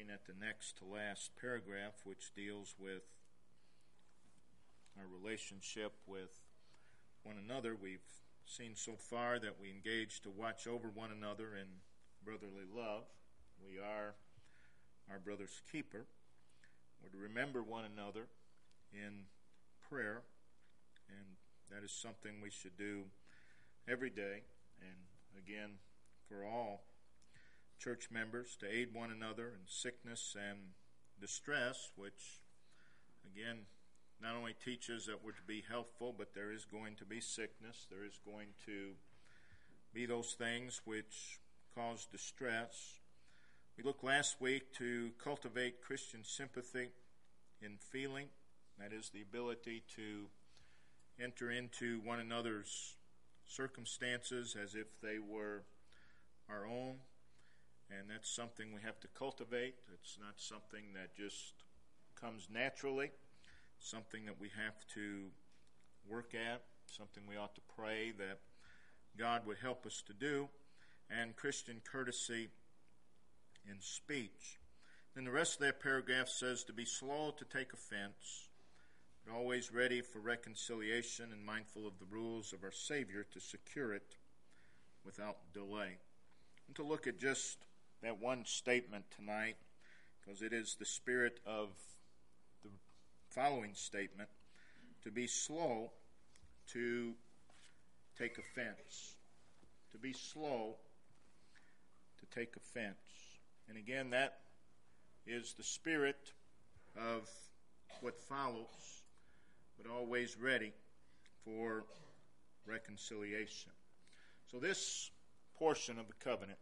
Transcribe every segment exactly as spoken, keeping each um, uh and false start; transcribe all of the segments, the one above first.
looking at the next to last paragraph, which deals with our relationship with one another. We've seen so far that we engage to watch over one another in brotherly love. We are our brother's keeper. We're to remember one another in prayer, and that is something we should do every day. And again, for all church members, to aid one another in sickness and distress, which again not only teaches that we're to be helpful, but there is going to be sickness. There is going to be those things which cause distress. We looked last week to cultivate Christian sympathy in feeling. That is the ability to enter into one another's circumstances as if they were our own. And that's something we have to cultivate. It's not something that just comes naturally. It's something that we have to work at, something we ought to pray that God would help us to do. And Christian courtesy in speech. Then the rest of that paragraph says to be slow to take offense, but always ready for reconciliation and mindful of the rules of our Savior to secure it without delay. And to look at just that one statement tonight, because it is the spirit of the following statement, to be slow to take offense. To be slow to take offense. And again, that is the spirit of what follows, but always ready for reconciliation. So this portion of the covenant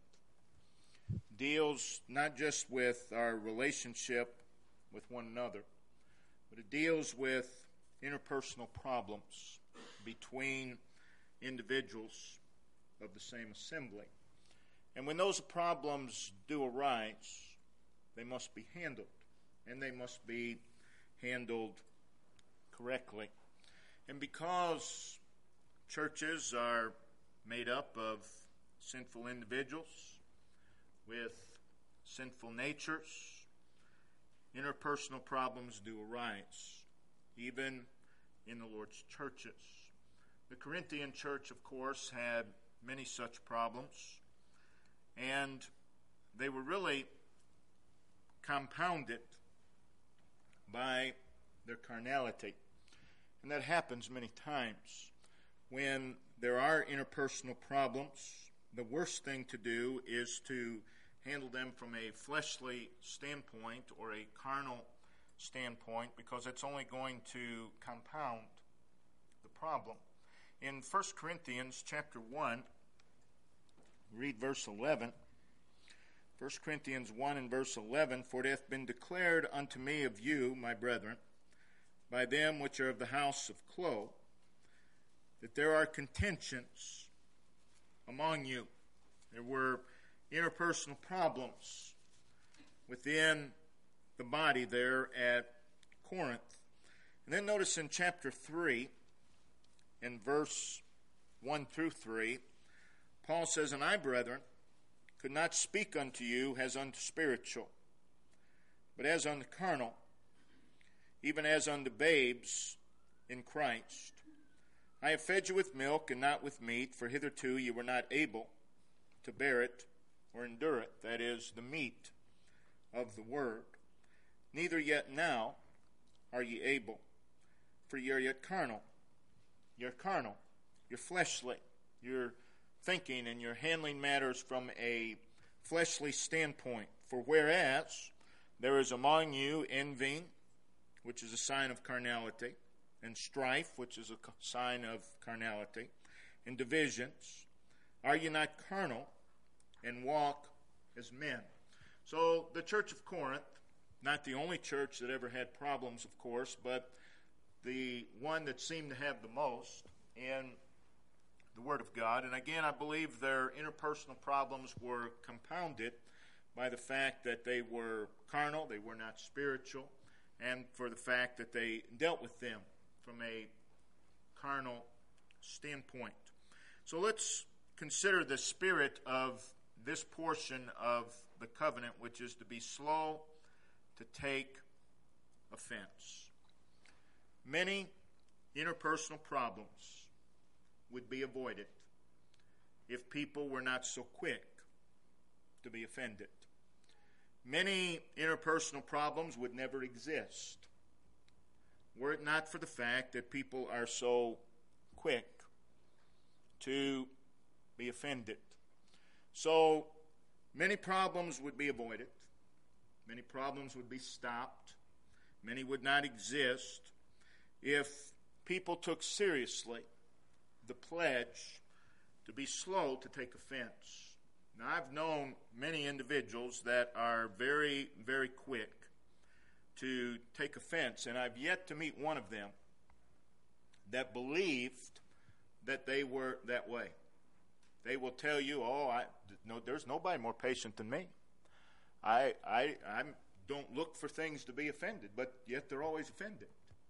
deals not just with our relationship with one another, but it deals with interpersonal problems between individuals of the same assembly. And when those problems do arise, they must be handled, and they must be handled correctly. And because churches are made up of sinful individuals with sinful natures, interpersonal problems do arise, even in the Lord's churches. The Corinthian church, of course, had many such problems, and they were really compounded by their carnality. And that happens many times. When there are interpersonal problems, the worst thing to do is to handle them from a fleshly standpoint or a carnal standpoint, because it's only going to compound the problem. In First Corinthians chapter one, read verse eleven. First Corinthians one and verse eleven, for it hath been declared unto me of you, my brethren, by them which are of the house of Chloe, that there are contentions among you. There were interpersonal problems within the body there at Corinth. And then notice in chapter three, in verse one through three, Paul says, and I, brethren, could not speak unto you as unto spiritual, but as unto carnal, even as unto babes in Christ. I have fed you with milk and not with meat, for hitherto you were not able to bear it or endure it, that is, the meat of the word. Neither yet now are ye able, for ye are yet carnal. You're carnal. You're fleshly. You're thinking and you're handling matters from a fleshly standpoint. For whereas there is among you envying, which is a sign of carnality, and strife, which is a sign of carnality, and divisions, are you not carnal and walk as men? So the church of Corinth, not the only church that ever had problems, of course, but the one that seemed to have the most in the Word of God. And again, I believe their interpersonal problems were compounded by the fact that they were carnal, they were not spiritual, and for the fact that they dealt with them from a carnal standpoint. So let's consider the spirit of this portion of the the covenant, which is to be slow to take offense. Many interpersonal problems would be avoided if people were not so quick to be offended. Many interpersonal problems would never exist were it not for the fact that people are so quick to be offended. So many problems would be avoided. Many problems would be stopped. Many would not exist if people took seriously the pledge to be slow to take offense. Now, I've known many individuals that are very, very quick to take offense, and I've yet to meet one of them that believed that they were that way. They will tell you, oh, I, no, there's nobody more patient than me. I, I, I don't look for things to be offended, but yet they're always offended.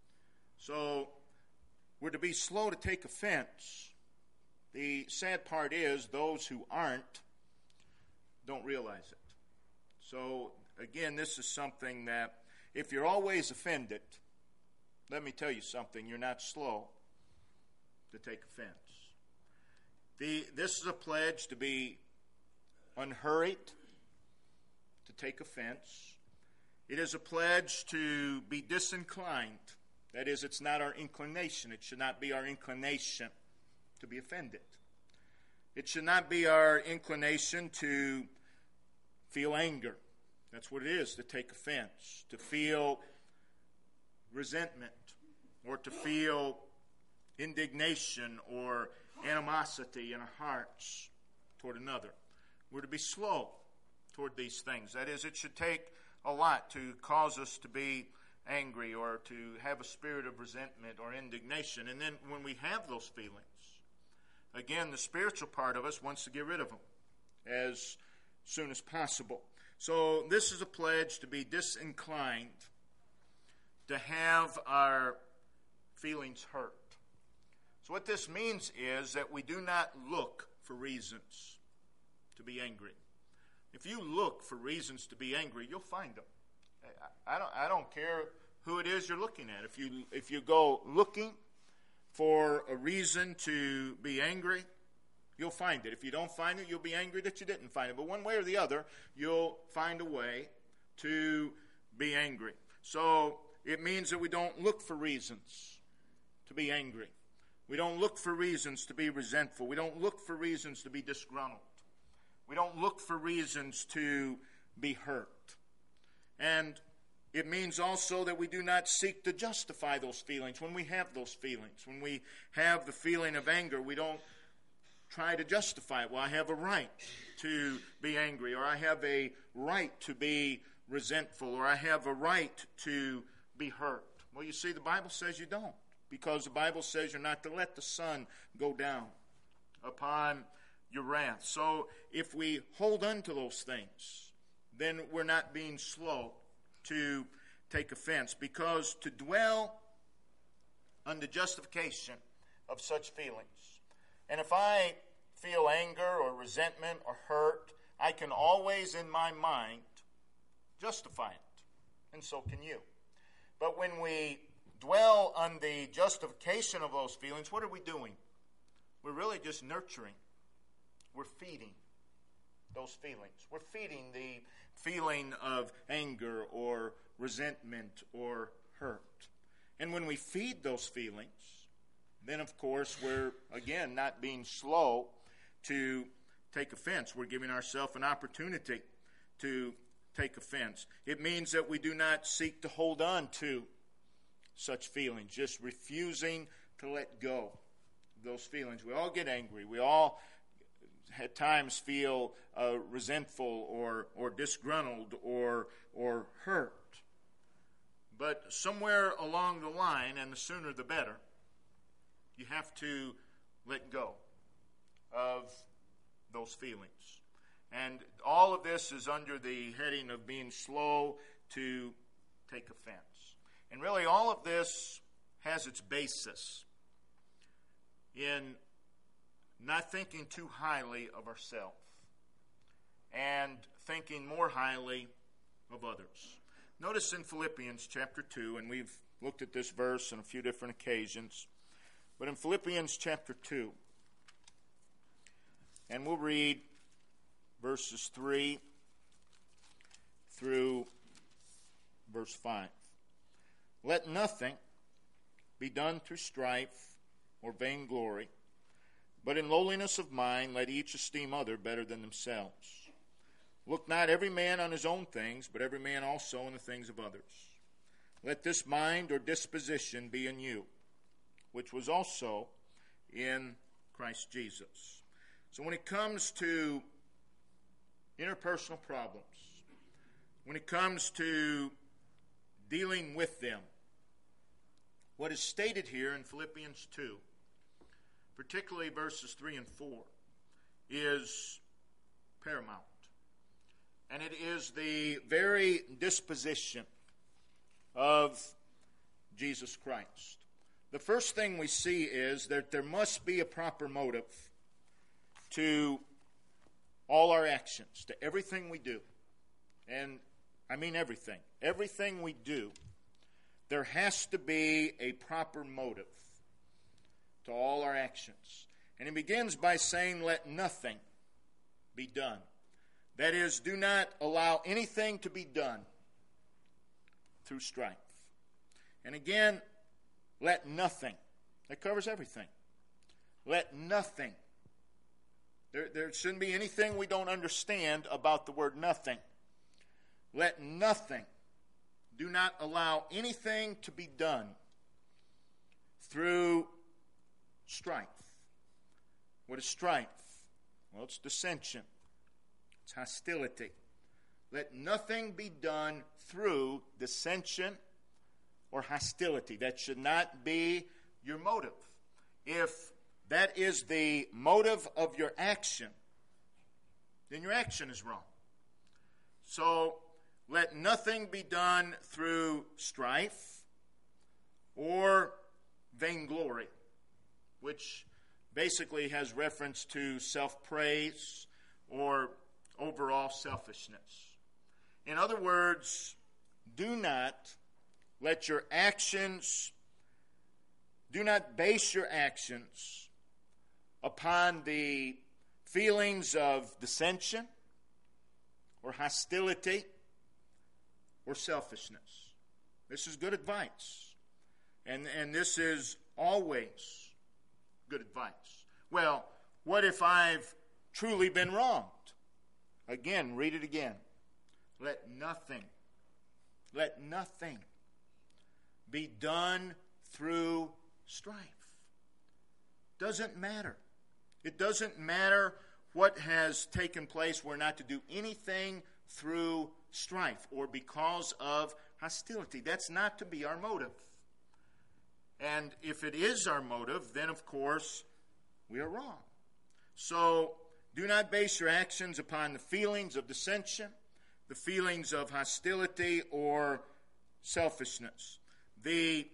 So we're to be slow to take offense. The sad part is those who aren't don't realize it. So again, this is something that if you're always offended, let me tell you something, you're not slow to take offense. The, this is a pledge to be unhurried, to take offense. It is a pledge to be disinclined. That is, it's not our inclination. It should not be our inclination to be offended. It should not be our inclination to feel anger. That's what it is, to take offense, to feel resentment, or to feel indignation or animosity in our hearts toward another. We're to be slow toward these things. That is, it should take a lot to cause us to be angry or to have a spirit of resentment or indignation. And then when we have those feelings, again, the spiritual part of us wants to get rid of them as soon as possible. So this is a pledge to be disinclined, to have our feelings hurt. So what this means is that we do not look for reasons to be angry. If you look for reasons to be angry, you'll find them. I don't, I don't care who it is you're looking at. If you, if you go looking for a reason to be angry, you'll find it. If you don't find it, you'll be angry that you didn't find it. But one way or the other, you'll find a way to be angry. So it means that we don't look for reasons to be angry. We don't look for reasons to be resentful. We don't look for reasons to be disgruntled. We don't look for reasons to be hurt. And it means also that we do not seek to justify those feelings when we have those feelings. When we have the feeling of anger, we don't try to justify it. Well, I have a right to be angry, or I have a right to be resentful, or I have a right to be hurt. Well, you see, the Bible says you don't, because the Bible says you're not to let the sun go down upon your wrath. So if we hold on to those things, then we're not being slow to take offense, because to dwell on the justification of such feelings, and if I feel anger or resentment or hurt, I can always in my mind justify it, and so can you. But when we dwell on the justification of those feelings, what are we doing? We're really just nurturing. We're feeding those feelings. We're feeding the feeling of anger or resentment or hurt. And when we feed those feelings, then of course we're, again, not being slow to take offense. We're giving ourselves an opportunity to take offense. It means that we do not seek to hold on to such feelings, just refusing to let go of those feelings. We all get angry. We all at times feel uh, resentful or or disgruntled or or hurt. But somewhere along the line, and the sooner the better, you have to let go of those feelings. And all of this is under the heading of being slow to take offense. And really all of this has its basis in not thinking too highly of ourselves and thinking more highly of others. Notice in Philippians chapter two, and we've looked at this verse on a few different occasions, but in Philippians chapter two, and we'll read verses three through verse five. Let nothing be done through strife or vainglory, but in lowliness of mind let each esteem other better than themselves. Look not every man on his own things, but every man also on the things of others. Let this mind or disposition be in you, which was also in Christ Jesus. So when it comes to interpersonal problems, when it comes to dealing with them, what is stated here in Philippians two, particularly verses three and four, is paramount. And it is the very disposition of Jesus Christ. The first thing we see is that there must be a proper motive to all our actions, to everything we do. And I mean everything. Everything we do, there has to be a proper motive to all our actions. And he begins by saying, let nothing be done. That is, do not allow anything to be done through strife. And again, let nothing. That covers everything. Let nothing. There, there shouldn't be anything we don't understand about the word nothing. Let nothing. Do not allow anything to be done through strife. What is strife? Well, it's dissension. It's hostility. Let nothing be done through dissension or hostility. That should not be your motive. If that is the motive of your action, then your action is wrong. So, let nothing be done through strife or vainglory, which basically has reference to self-praise or overall selfishness. In other words, do not let your actions, do not base your actions upon the feelings of dissension or hostility or selfishness. This is good advice. And, and this is always good advice. Well, what if I've truly been wronged? Again, read it again. Let nothing, let nothing be done through strife. Doesn't matter. It doesn't matter what has taken place. We're not to do anything through strife or because of hostility. That's not to be our motive. And if it is our motive, then of course we are wrong. So do not base your actions upon the feelings of dissension, the feelings of hostility or selfishness. The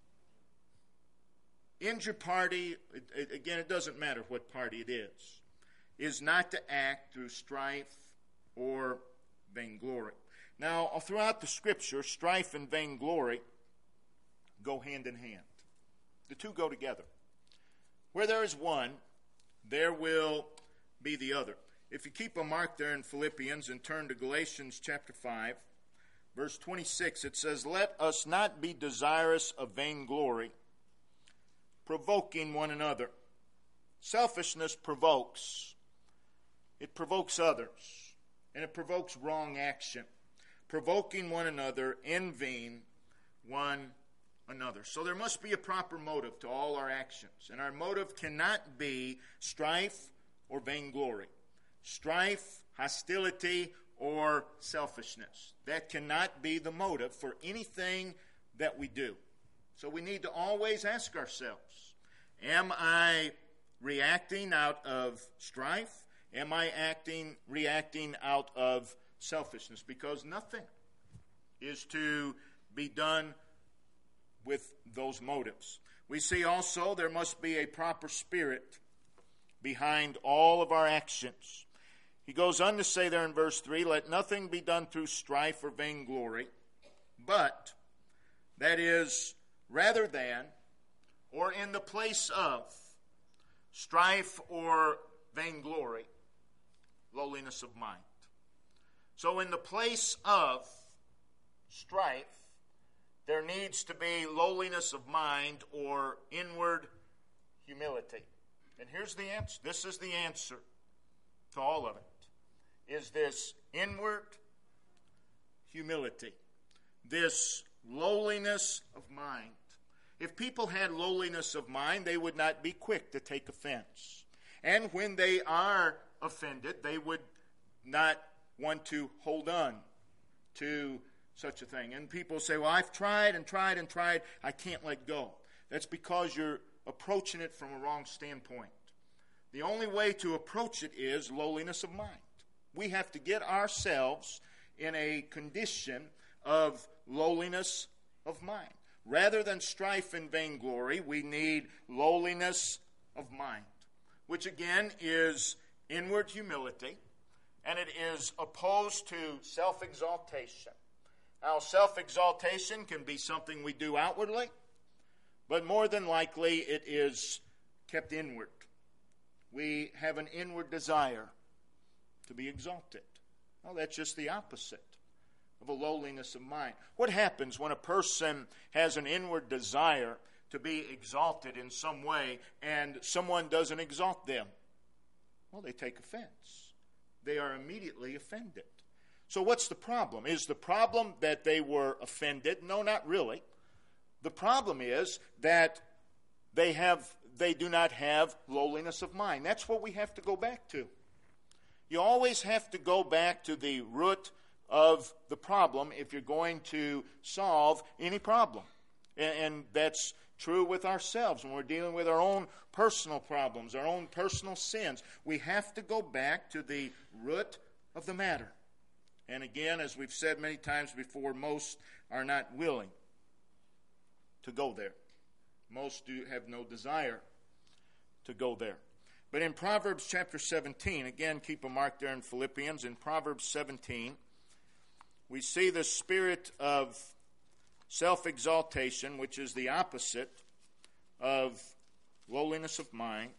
injured party, it, it, again, it doesn't matter what party it is, is not to act through strife or vainglory. Now, throughout the Scripture, strife and vainglory go hand in hand. The two go together. Where there is one, there will be the other. If you keep a mark there in Philippians and turn to Galatians chapter five, verse twenty-six, it says, let us not be desirous of vainglory, provoking one another. Selfishness provokes. It provokes others. And it provokes wrong action. Provoking one another, envying one another. So there must be a proper motive to all our actions. And our motive cannot be strife or vainglory. Strife, hostility, or selfishness. That cannot be the motive for anything that we do. So we need to always ask ourselves, am I reacting out of strife? Am I acting, reacting out of selfishness? Because nothing is to be done with those motives. We see also there must be a proper spirit behind all of our actions. He goes on to say there in verse three, let nothing be done through strife or vainglory, but, that is, rather than, or in the place of, strife or vainglory, lowliness of mind. So in the place of strife, there needs to be lowliness of mind or inward humility. And here's the answer. This is the answer to all of it. Is this inward humility. This lowliness of mind. If people had lowliness of mind, they would not be quick to take offense. And when they are offended, they would not want to hold on to such a thing. And people say, well, I've tried and tried and tried. I can't let go. That's because you're approaching it from a wrong standpoint. The only way to approach it is lowliness of mind. We have to get ourselves in a condition of lowliness of mind. Rather than strife and vainglory, we need lowliness of mind, which again is inward humility, and it is opposed to self-exaltation. Now, self-exaltation can be something we do outwardly, but more than likely it is kept inward. We have an inward desire to be exalted. Well, that's just the opposite of a lowliness of mind. What happens when a person has an inward desire to be exalted in some way and someone doesn't exalt them? Well, they take offense. They are immediately offended. So what's the problem? Is the problem that they were offended? No, not really. The problem is that they have they do not have lowliness of mind. That's what we have to go back to. You always have to go back to the root of the problem if you're going to solve any problem. And, and that's true with ourselves when we're dealing with our own personal problems, our own personal sins. We have to go back to the root of the matter. And again, as we've said many times before, most are not willing to go there. Most do have no desire to go there. But in Proverbs chapter seventeen, again, keep a mark there in Philippians, in Proverbs seventeen, we see the spirit of self-exaltation, which is the opposite of lowliness of mind.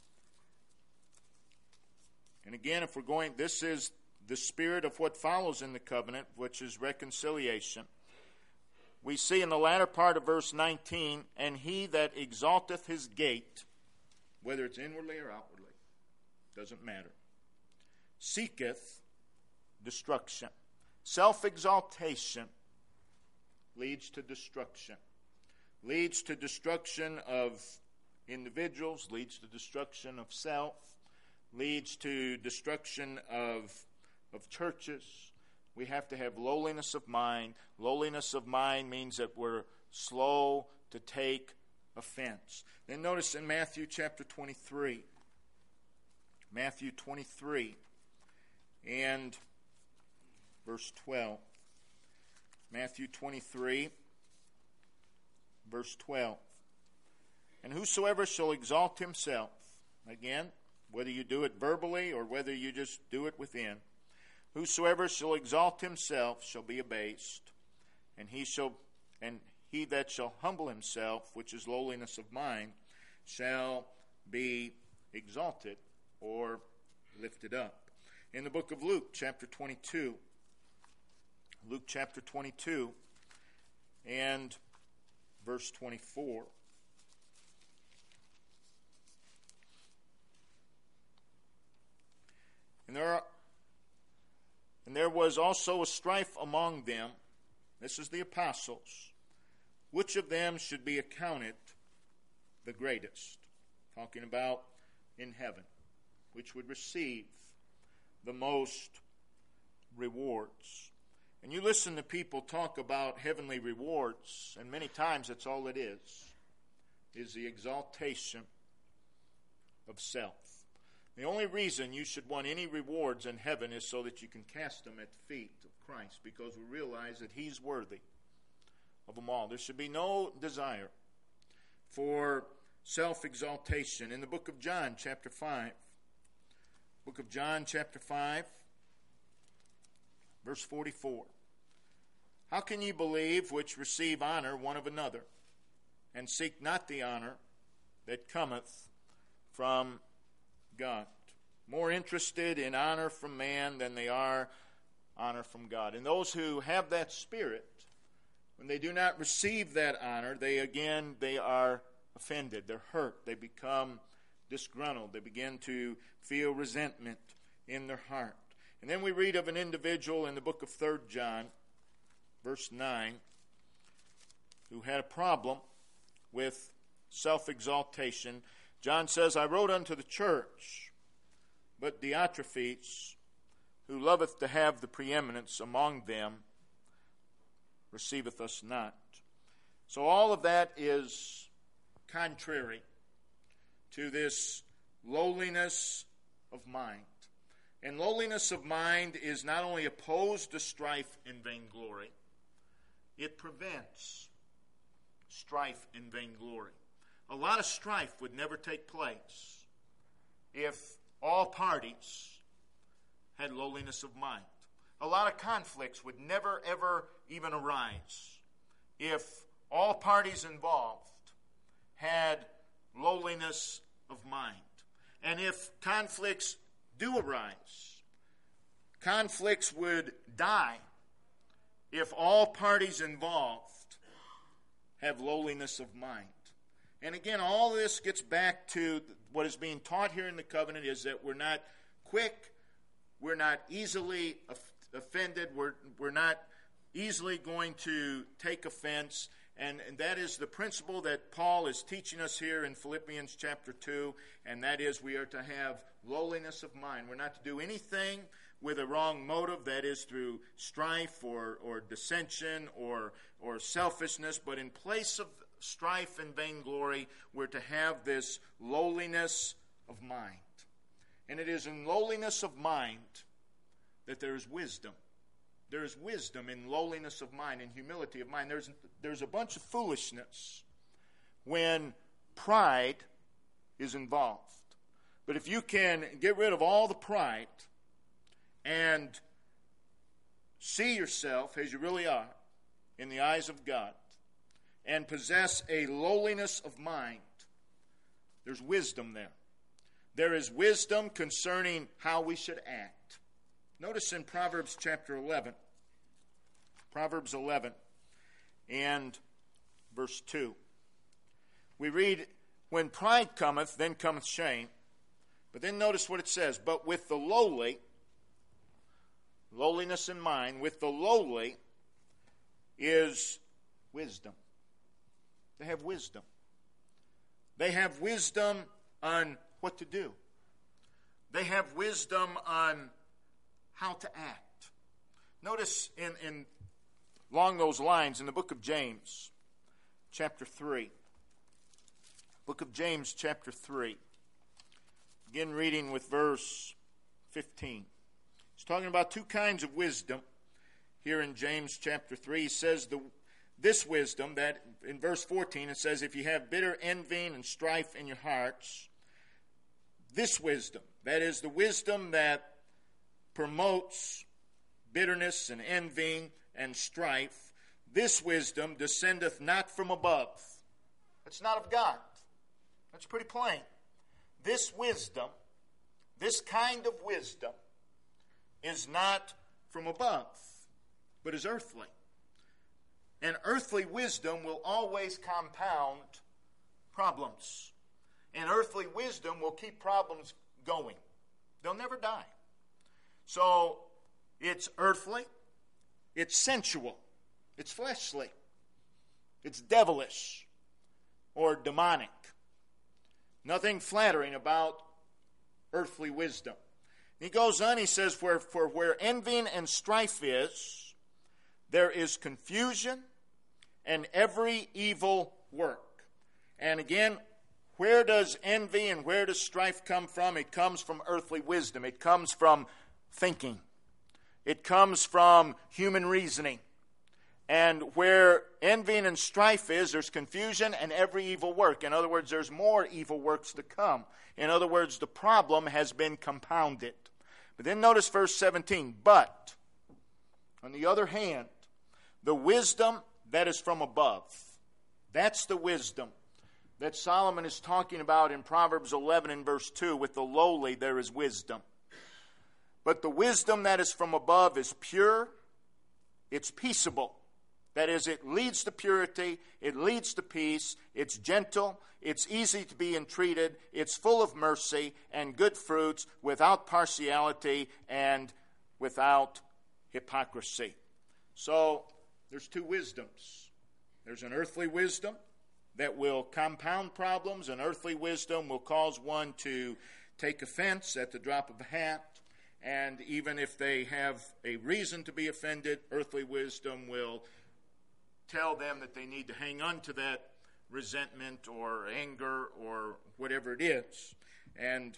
And again, if we're going, this is the spirit of what follows in the covenant, which is reconciliation. We see in the latter part of verse nineteen, and he that exalteth his gate, whether it's inwardly or outwardly, doesn't matter, seeketh destruction. Self-exaltation leads to destruction. Leads to destruction of individuals, leads to destruction of self, leads to destruction of, of churches. We have to have lowliness of mind. Lowliness of mind means that we're slow to take offense. Then notice in Matthew chapter twenty-three, Matthew twenty-three and verse twelve. Matthew twenty-three, verse twelve. And whosoever shall exalt himself, again, whether you do it verbally or whether you just do it within, whosoever shall exalt himself shall be abased, and he shall and he that shall humble himself, which is lowliness of mind, shall be exalted or lifted up. In the book of Luke, chapter twenty-two, Luke chapter twenty-two and verse twenty-four. And there are, and there was also a strife among them. This is the apostles. Which of them should be accounted the greatest? Talking about in heaven. Which would receive the most rewards. And you listen to people talk about heavenly rewards, and many times that's all it is, is the exaltation of self. The only reason you should want any rewards in heaven is so that you can cast them at the feet of Christ, because we realize that he's worthy of them all. There should be no desire for self-exaltation. In the book of John, chapter five, Book of John, chapter five, verse forty-four. How can ye believe which receive honor one of another, and seek not the honor that cometh from God? More interested in honor from man than they are honor from God. And those who have that spirit, when they do not receive that honor, they again, they are offended. They're hurt. They become disgruntled. They begin to feel resentment in their heart. And then we read of an individual in the book of Third John, verse nine, who had a problem with self-exaltation. John says, I wrote unto the church, but Diotrephes, who loveth to have the preeminence among them, receiveth us not. So all of that is contrary to this lowliness of mind. And lowliness of mind is not only opposed to strife and vainglory, it prevents strife and vainglory. A lot of strife would never take place if all parties had lowliness of mind. A lot of conflicts would never, ever even arise if all parties involved had lowliness of mind. And if conflicts do arise, conflicts would die if all parties involved have lowliness of mind. And again, all this gets back to what is being taught here in the covenant is that we're not quick, we're not easily offended, we're, we're not easily going to take offense. And, and that is the principle that Paul is teaching us here in Philippians chapter two, and that is we are to have lowliness of mind. We're not to do anything with a wrong motive, that is through strife or, or dissension or, or selfishness, but in place of strife and vainglory, we're to have this lowliness of mind. And it is in lowliness of mind that there is wisdom. There is wisdom in lowliness of mind and humility of mind. There's, there's a bunch of foolishness when pride is involved. But if you can get rid of all the pride and see yourself as you really are in the eyes of God and possess a lowliness of mind, there's wisdom there. There is wisdom concerning how we should act. Notice in Proverbs chapter eleven, Proverbs eleven and verse two. We read, when pride cometh, then cometh shame. But then notice what it says, but with the lowly, lowliness in mind, with the lowly is wisdom. They have wisdom. They have wisdom on what to do. They have wisdom on how to act. Notice in, in along those lines in the book of James, chapter three. Book of James, chapter three. Begin reading with verse fifteen. He's talking about two kinds of wisdom here in James chapter three. He says the this wisdom, that in verse fourteen it says, if you have bitter envying and strife in your hearts, this wisdom, that is the wisdom that promotes bitterness and envying and strife, this wisdom descendeth not from above. It's not of God. That's pretty plain. This wisdom, this kind of wisdom, is not from above, but is earthly. And earthly wisdom will always compound problems. And earthly wisdom will keep problems going. They'll never die. So it's earthly, it's sensual, it's fleshly, it's devilish or demonic. Nothing flattering about earthly wisdom. He goes on, he says, for, for where envying and strife is, there is confusion and every evil work. And again, where does envy and where does strife come from? It comes from earthly wisdom. It comes from thinking. It comes from human reasoning. And where envying and strife is, there's confusion and every evil work. In other words, there's more evil works to come. In other words, the problem has been compounded. But then notice verse seventeen. But, on the other hand, the wisdom that is from above. That's the wisdom that Solomon is talking about in Proverbs eleven and verse two. With the lowly there is wisdom. But the wisdom that is from above is pure, it's peaceable. That is, it leads to purity, it leads to peace, it's gentle, it's easy to be entreated, it's full of mercy and good fruits, without partiality and without hypocrisy. So, there's two wisdoms. There's an earthly wisdom that will compound problems. An earthly wisdom will cause one to take offense at the drop of a hat. And even if they have a reason to be offended, earthly wisdom will tell them that they need to hang on to that resentment or anger or whatever it is. And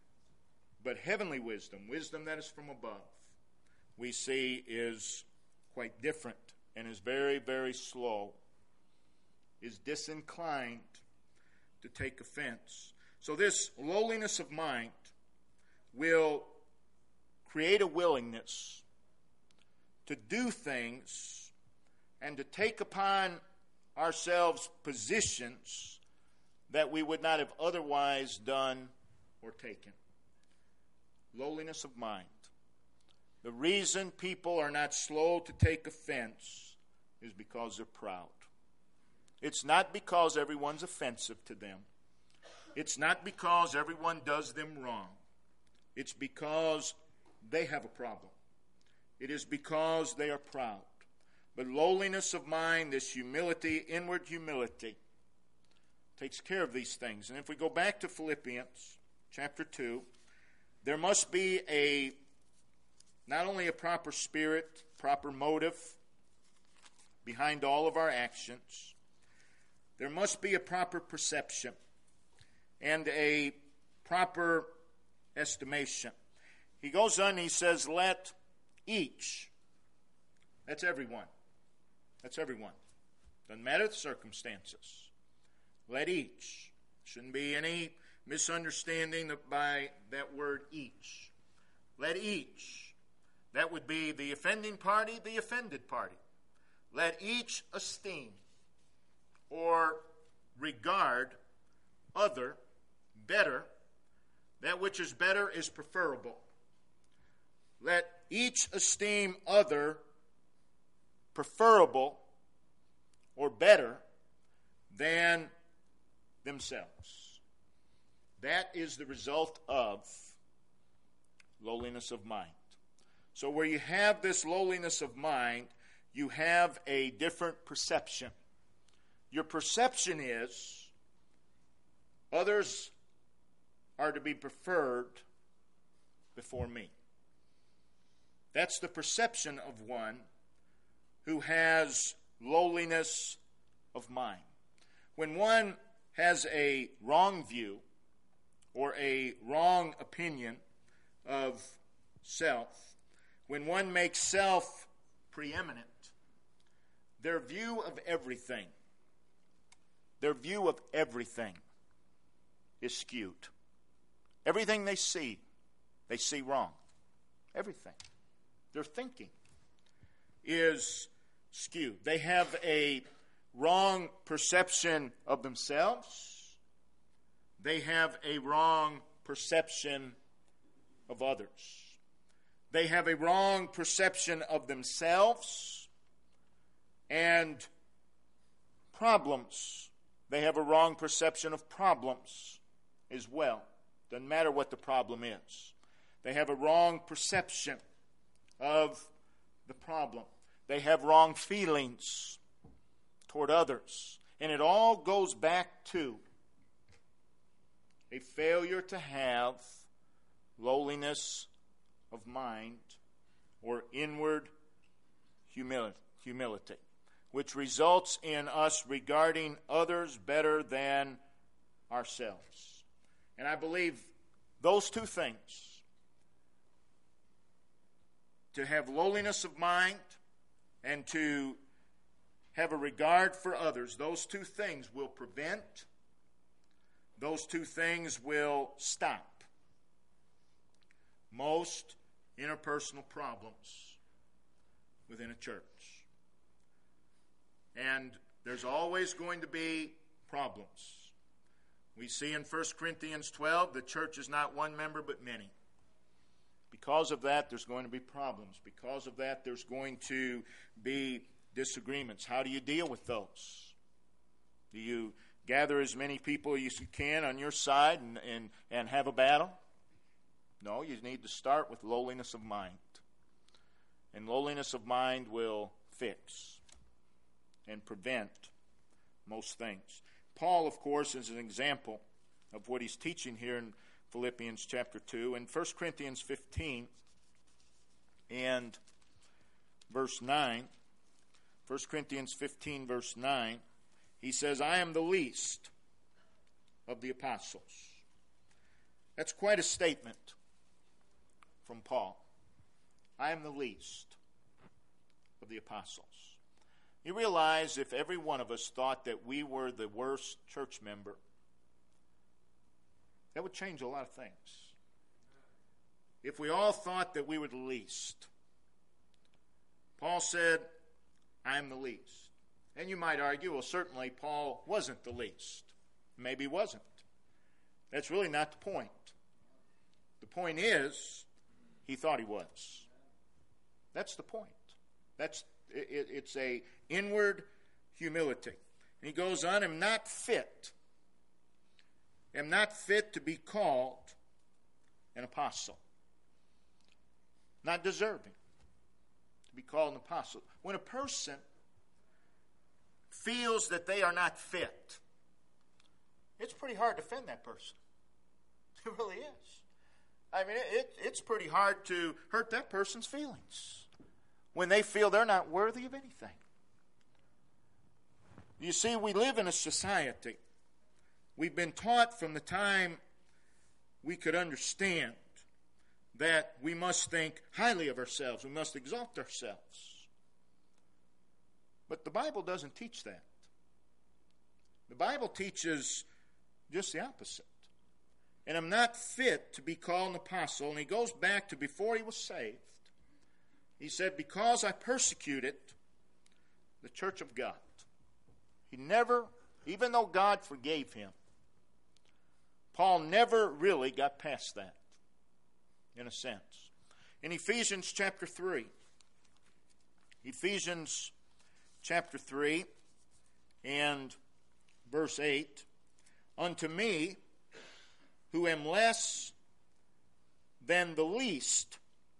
but heavenly wisdom, wisdom that is from above, we see is quite different and is very, very slow, is disinclined to take offense. So this lowliness of mind will create a willingness to do things and to take upon ourselves positions that we would not have otherwise done or taken. Lowliness of mind. The reason people are not slow to take offense is because they're proud. It's not because everyone's offensive to them. It's not because everyone does them wrong. It's because they have a problem. It is because they are proud. But lowliness of mind, this humility, inward humility, takes care of these things. And if we go back to Philippians chapter two, there must be a not only a proper spirit, proper motive behind all of our actions, there must be a proper perception and a proper estimation. He goes on and he says, let each, that's everyone, that's everyone, doesn't matter the circumstances, let each, shouldn't be any misunderstanding by that word each, let each, that would be the offending party, the offended party, let each esteem or regard other better, that which is better is preferable. Let each esteem other preferable or better than themselves. That is the result of lowliness of mind. So where you have this lowliness of mind, you have a different perception. Your perception is others are to be preferred before me. That's the perception of one who has lowliness of mind. When one has a wrong view or a wrong opinion of self, when one makes self preeminent, their view of everything, their view of everything is skewed. Everything they see, they see wrong. Everything. Their thinking is skewed. They have a wrong perception of themselves. They have a wrong perception of others. They have a wrong perception of themselves and problems. They have a wrong perception of problems as well. Doesn't matter what the problem is. They have a wrong perception of the problem. They have wrong feelings toward others. And it all goes back to a failure to have lowliness of mind or inward humility, humility, which results in us regarding others better than ourselves. And I believe those two things, to have lowliness of mind and to have a regard for others. Those two things will prevent, those two things will stop most interpersonal problems within a church. And there's always going to be problems. We see in First Corinthians twelve, the church is not one member but many. Because of that, there's going to be problems. Because of that, there's going to be disagreements. How do you deal with those? Do you gather as many people as you can on your side and, and, and have a battle? No, you need to start with lowliness of mind. And lowliness of mind will fix and prevent most things. Paul, of course, is an example of what he's teaching here in Philippians chapter two. In First Corinthians fifteen and verse nine, First Corinthians fifteen, verse nine, he says, I am the least of the apostles. That's quite a statement from Paul. I am the least of the apostles. You realize if every one of us thought that we were the worst church member, that would change a lot of things. If we all thought that we were the least. Paul said, I am the least. And you might argue, well, certainly Paul wasn't the least. Maybe he wasn't. That's really not the point. The point is, he thought he was. That's the point. That's it, it's a inward humility. And he goes on, I'm not fit. am not fit to be called an apostle. Not deserving to be called an apostle. When a person feels that they are not fit, it's pretty hard to defend that person. It really is. I mean, it, it's pretty hard to hurt that person's feelings when they feel they're not worthy of anything. You see, we live in a society. We've been taught from the time we could understand that we must think highly of ourselves. We must exalt ourselves. But the Bible doesn't teach that. The Bible teaches just the opposite. And I'm not fit to be called an apostle. And he goes back to before he was saved. He said, because I persecuted the church of God. He never, even though God forgave him, Paul never really got past that, in a sense. In Ephesians chapter three, Ephesians chapter three and verse eight, unto me, who am less than the least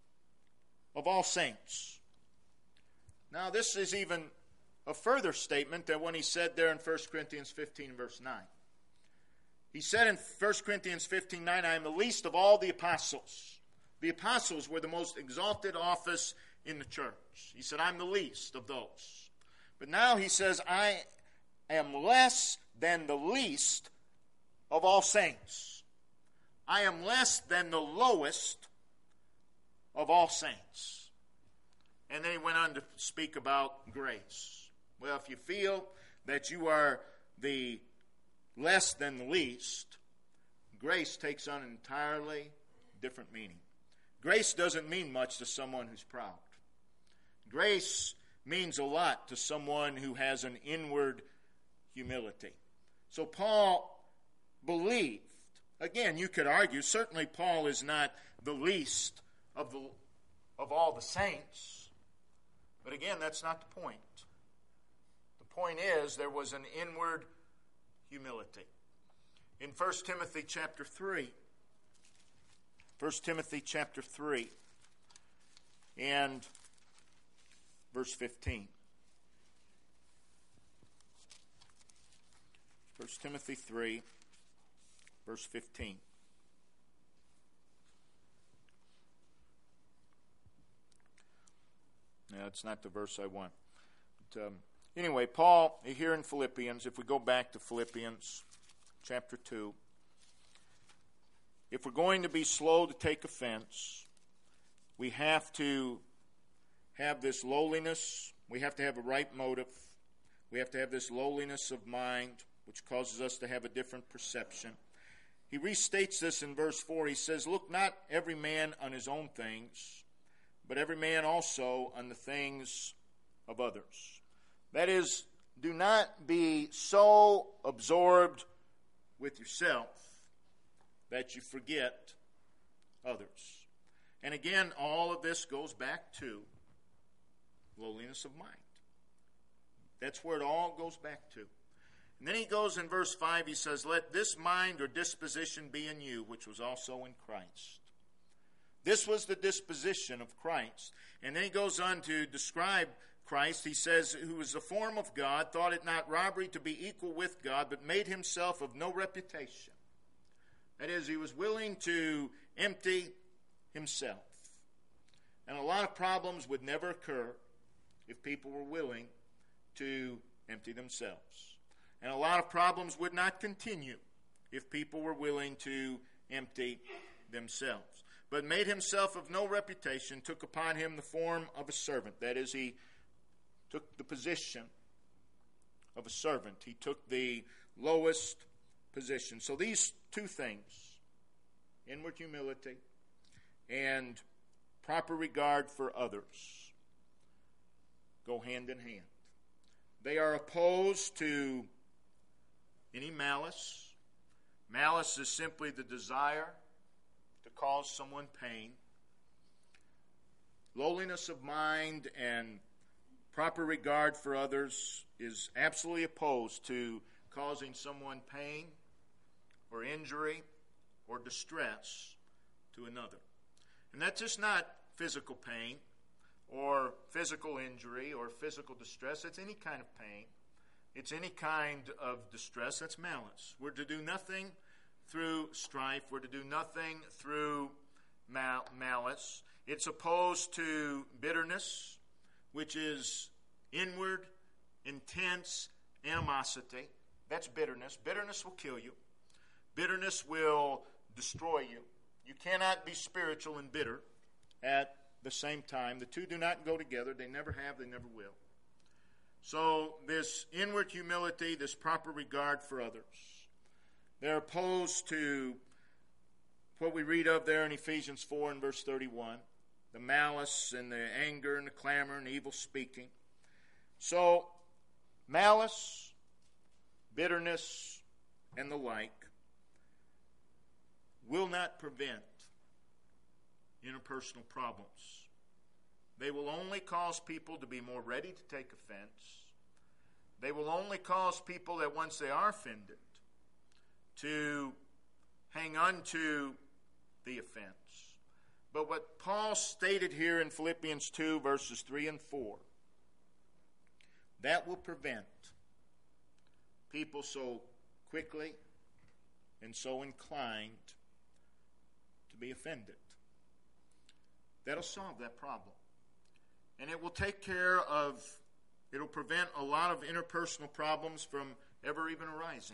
of all saints. Now this is even a further statement than when he said there in First Corinthians fifteen, verse nine. He said in First Corinthians fifteen, nine, I am the least of all the apostles. The apostles were the most exalted office in the church. He said, I'm the least of those. But now he says, I am less than the least of all saints. I am less than the lowest of all saints. And then he went on to speak about grace. Well, if you feel that you are the less than the least, grace takes on an entirely different meaning. Grace doesn't mean much to someone who's proud. Grace means a lot to someone who has an inward humility. So Paul believed. Again, you could argue, certainly Paul is not the least of the of all the saints. But again, that's not the point. The point is there was an inward humility. In First Timothy chapter three, First Timothy chapter three and verse fifteen. First Timothy three, verse fifteen. No, it's not the verse I want. But, um, anyway, Paul, here in Philippians, if we go back to Philippians chapter two, if we're going to be slow to take offense, we have to have this lowliness. We have to have a right motive. We have to have this lowliness of mind, which causes us to have a different perception. He restates this in verse four. He says, "Look not every man on his own things, but every man also on the things of others." That is, do not be so absorbed with yourself that you forget others. And again, all of this goes back to lowliness of mind. That's where it all goes back to. And then he goes in verse five, he says, "Let this mind or disposition be in you, which was also in Christ." This was the disposition of Christ. And then he goes on to describe Christ. He says, "Who was the form of God, thought it not robbery to be equal with God, but made himself of no reputation." That is, he was willing to empty himself. And a lot of problems would never occur if people were willing to empty themselves. And a lot of problems would not continue if people were willing to empty themselves. But made himself of no reputation, took upon him the form of a servant. That is, he took the position of a servant. He took the lowest position. So these two things, inward humility and proper regard for others, go hand in hand. They are opposed to any malice. Malice is simply the desire to cause someone pain. Lowliness of mind and proper regard for others is absolutely opposed to causing someone pain or injury or distress to another. And that's just not physical pain or physical injury or physical distress. It's any kind of pain. It's any kind of distress. That's malice. We're to do nothing through strife. We're to do nothing through mal- malice. It's opposed to bitterness, which is inward, intense animosity. That's bitterness. Bitterness will kill you. Bitterness will destroy you. You cannot be spiritual and bitter at the same time. The two do not go together. They never have, they never will. So this inward humility, this proper regard for others, they're opposed to what we read of there in Ephesians four and verse thirty-one, the malice and the anger and the clamor and the evil speaking. So malice, bitterness, and the like will not prevent interpersonal problems. They will only cause people to be more ready to take offense. They will only cause people that once they are offended to hang on to the offense. But what Paul stated here in Philippians two, verses three and four, that will prevent people so quickly and so inclined to be offended. That'll solve that problem. And it will take care of, it'll prevent a lot of interpersonal problems from ever even arising.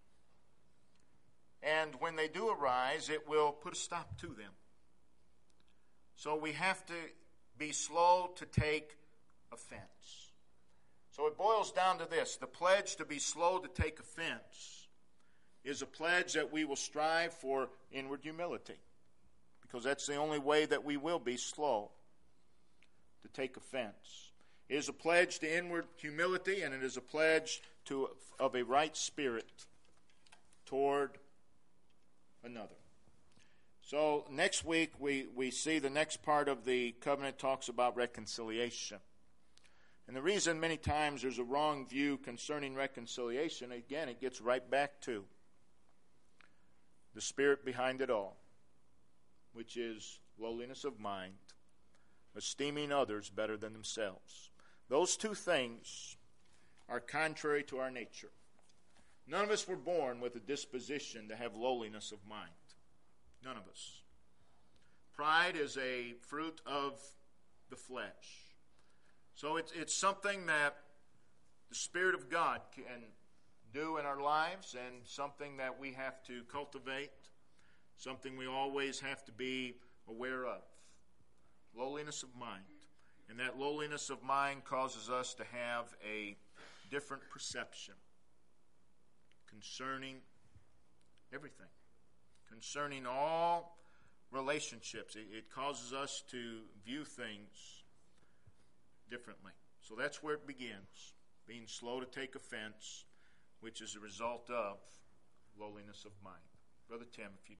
And when they do arise, it will put a stop to them. So we have to be slow to take offense. So it boils down to this. The pledge to be slow to take offense is a pledge that we will strive for inward humility, because that's the only way that we will be slow to take offense. It is a pledge to inward humility, and it is a pledge to of a right spirit toward another. So next week we, we see the next part of the covenant talks about reconciliation. And the reason many times there's a wrong view concerning reconciliation, again, it gets right back to the spirit behind it all, which is lowliness of mind, esteeming others better than themselves. Those two things are contrary to our nature. None of us were born with a disposition to have lowliness of mind. None of us. Pride is a fruit of the flesh. So it's, it's something that the Spirit of God can do in our lives, and something that we have to cultivate, something we always have to be aware of. Lowliness of mind. And that lowliness of mind causes us to have a different perception concerning everything, concerning all relationships. It, it causes us to view things differently. So that's where it begins, being slow to take offense, which is a result of lowliness of mind. Brother Tim, if you